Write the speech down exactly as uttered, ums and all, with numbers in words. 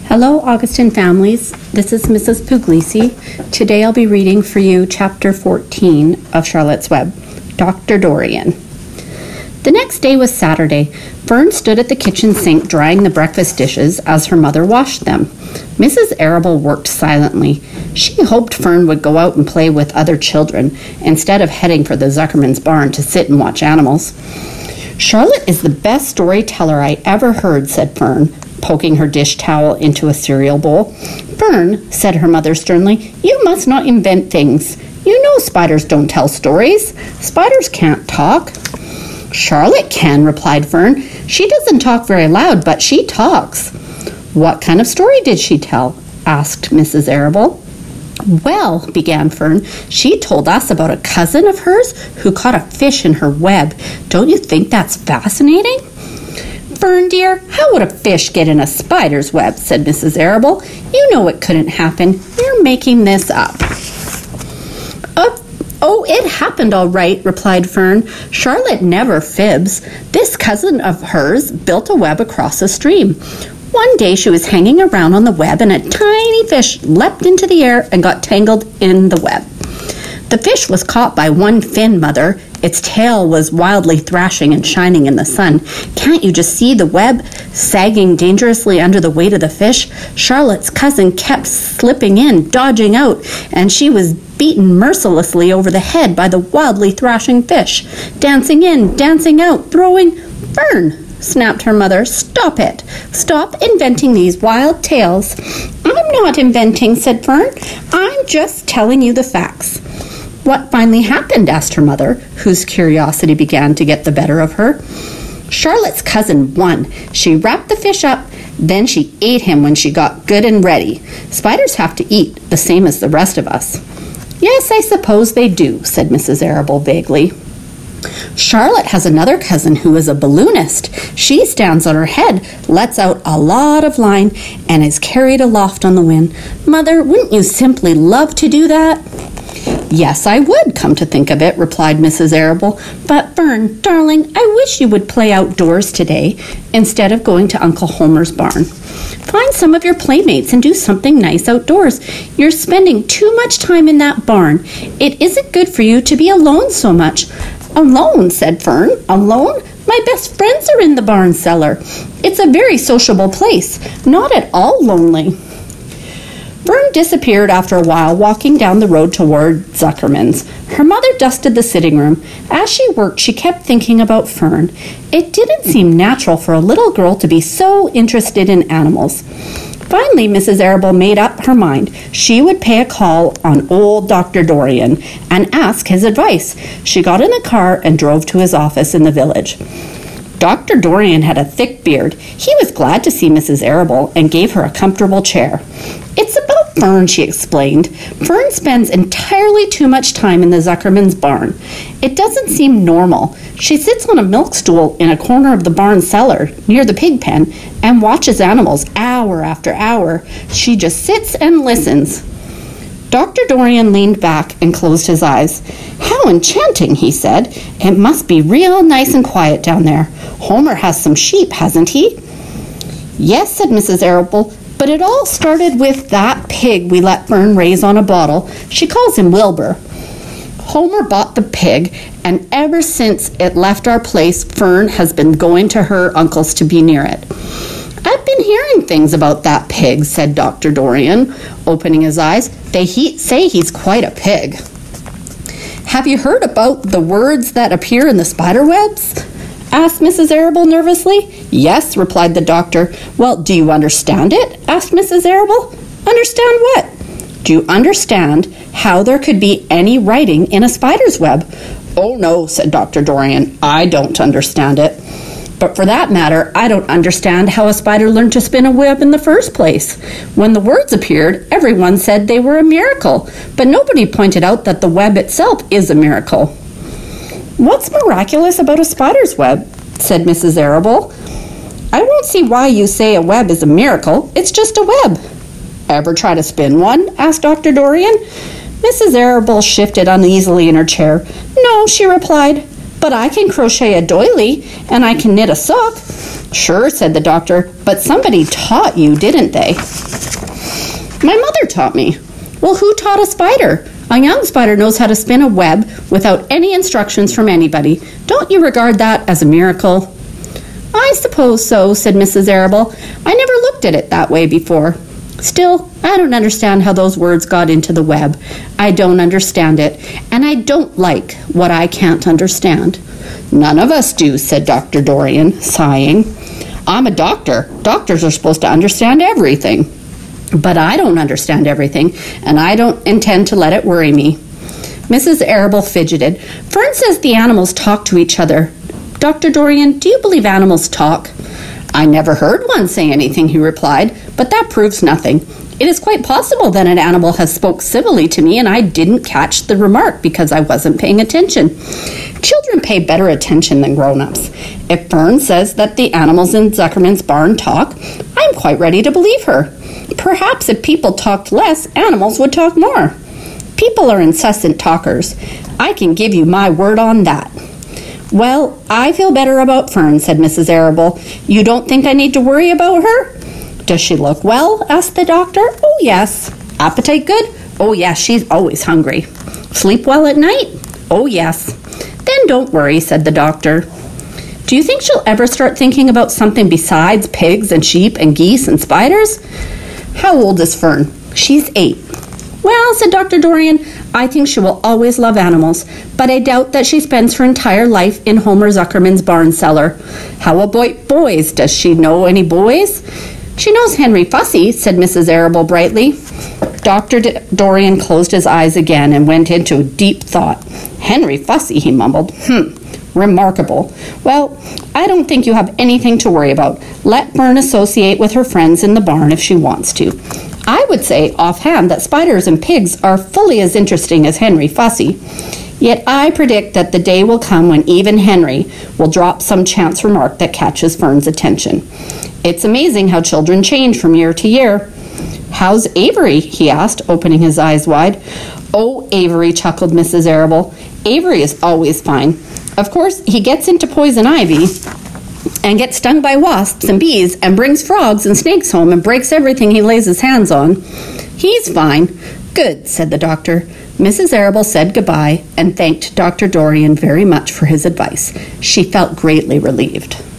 Hello, Augustine families. This is Missus Puglisi. Today I'll be reading for you Chapter fourteen of Charlotte's Web, Doctor Dorian. The next day was Saturday. Fern stood at the kitchen sink drying the breakfast dishes as her mother washed them. Missus Arable worked silently. She hoped Fern would go out and play with other children instead of heading for the Zuckerman's barn to sit and watch animals. "Charlotte is the best storyteller I ever heard," said Fern, poking her dish towel into a cereal bowl. "Fern," said her mother sternly, "you must not invent things. You know spiders don't tell stories. Spiders can't talk." "Charlotte can," replied Fern. "She doesn't talk very loud, but she talks." "What kind of story did she tell?" asked Missus Arable. "Well," began Fern, "she told us about a cousin of hers who caught a fish in her web. Don't you think that's fascinating?" "Fern, dear, how would a fish get in a spider's web?" said Missus Arable. "You know it couldn't happen. You're making this up." Uh, oh, it happened all right," replied Fern. "Charlotte never fibs. This cousin of hers built a web across a stream. One day she was hanging around on the web and a tiny fish leapt into the air and got tangled in the web. The fish was caught by one fin, Mother. Its tail was wildly thrashing and shining in the sun. Can't you just see the web sagging dangerously under the weight of the fish? Charlotte's cousin kept slipping in, dodging out, and she was beaten mercilessly over the head by the wildly thrashing fish. Dancing in, dancing out, throwing... "Fern," snapped her mother, "stop it. Stop inventing these wild tales." "I'm not inventing," said Fern. "I'm just telling you the facts." "What finally happened?" asked her mother, whose curiosity began to get the better of her. "Charlotte's cousin won. She wrapped the fish up, then she ate him when she got good and ready. Spiders have to eat, the same as the rest of us." "Yes, I suppose they do," said Missus Arable vaguely. "Charlotte has another cousin who is a balloonist. She stands on her head, lets out a lot of line, and is carried aloft on the wind. Mother, wouldn't you simply love to do that?" "Yes, I would, come to think of it," replied Missus Arable. "But, Fern, darling, I wish you would play outdoors today instead of going to Uncle Homer's barn. Find some of your playmates and do something nice outdoors. You're spending too much time in that barn. It isn't good for you to be alone so much." "Alone," said Fern. "Alone? My best friends are in the barn cellar. It's a very sociable place, not at all lonely." Fern disappeared after a while, walking down the road toward Zuckerman's. Her mother dusted the sitting room. As she worked, she kept thinking about Fern. It didn't seem natural for a little girl to be so interested in animals. Finally, Missus Arable made up her mind. She would pay a call on old Doctor Dorian and ask his advice. She got in the car and drove to his office in the village. Doctor Dorian had a thick beard. He was glad to see Missus Arable and gave her a comfortable chair. "It's about Fern," she explained. "Fern spends entirely too much time in the Zuckerman's barn. It doesn't seem normal. She sits on a milk stool in a corner of the barn cellar near the pig pen and watches animals hour after hour. She just sits and listens." Doctor Dorian leaned back and closed his eyes. "How enchanting," he said. "It must be real nice and quiet down there. Homer has some sheep, hasn't he?" "Yes," said Missus Arable, "but it all started with that pig we let Fern raise on a bottle. She calls him Wilbur. Homer bought the pig, and ever since it left our place, Fern has been going to her uncle's to be near it." "I've been hearing things about that pig," said Doctor Dorian, opening his eyes. "They he- say he's quite a pig." "Have you heard about the words that appear in the spider webs?" asked Missus Arable nervously. "Yes," replied the doctor. "Well, do you understand it?" asked Missus Arable. "Understand what?" "Do you understand how there could be any writing in a spider's web?" "Oh, no," said Doctor Dorian. "I don't understand it. But for that matter, I don't understand how a spider learned to spin a web in the first place. When the words appeared, everyone said they were a miracle, but nobody pointed out that the web itself is a miracle." "What's miraculous about a spider's web?" said Missus Arable. "I won't see why you say a web is a miracle. It's just a web." "Ever try to spin one?" asked Doctor Dorian. Missus Arable shifted uneasily in her chair. "No," she replied. "But I can crochet a doily, and I can knit a sock." "Sure," said the doctor, "but somebody taught you, didn't they?" "My mother taught me." "Well, who taught a spider? A young spider knows how to spin a web without any instructions from anybody. Don't you regard that as a miracle?" "I suppose so," said Missus Arable. "I never looked at it that way before. Still, I don't understand how those words got into the web. I don't understand it, and I don't like what I can't understand." "None of us do," said Doctor Dorian, sighing. "I'm a doctor. Doctors are supposed to understand everything. But I don't understand everything, and I don't intend to let it worry me." Missus Arable fidgeted. "Fern says the animals talk to each other. Doctor Dorian, do you believe animals talk?" "I never heard one say anything," he replied, "but that proves nothing. It is quite possible that an animal has spoke civilly to me and I didn't catch the remark because I wasn't paying attention. Children pay better attention than grown-ups. If Fern says that the animals in Zuckerman's barn talk, I'm quite ready to believe her. Perhaps if people talked less, animals would talk more. People are incessant talkers. I can give you my word on that." "Well, I feel better about Fern," said Missus Arable. "You don't think I need to worry about her?" "Does she look well?" asked the doctor. "Oh, yes." "Appetite good?" "Oh, yes, she's always hungry." "Sleep well at night?" "Oh, yes." "Then don't worry," said the doctor. "Do you think she'll ever start thinking about something besides pigs and sheep and geese and spiders?" "How old is Fern?" "She's eight." "Well," said Doctor Dorian, "I think she will always love animals, but I doubt that she spends her entire life in Homer Zuckerman's barn cellar. How about boys? Does she know any boys?" "She knows Henry Fussy," said Missus Arable brightly. Doctor D- Dorian closed his eyes again and went into deep thought. "Henry Fussy," he mumbled. "Hmm, remarkable. Well, I don't think you have anything to worry about. Let Fern associate with her friends in the barn if she wants to. I would say offhand that spiders and pigs are fully as interesting as Henry Fussy. Yet I predict that the day will come when even Henry will drop some chance remark that catches Fern's attention. It's amazing how children change from year to year." "How's Avery?" he asked, opening his eyes wide. "Oh, Avery," chuckled Missus Arable. "Avery is always fine. Of course, he gets into poison ivy and gets stung by wasps and bees and brings frogs and snakes home and breaks everything he lays his hands on. He's fine." "Good," said the doctor. Missus Arable said goodbye and thanked Doctor Dorian very much for his advice. She felt greatly relieved.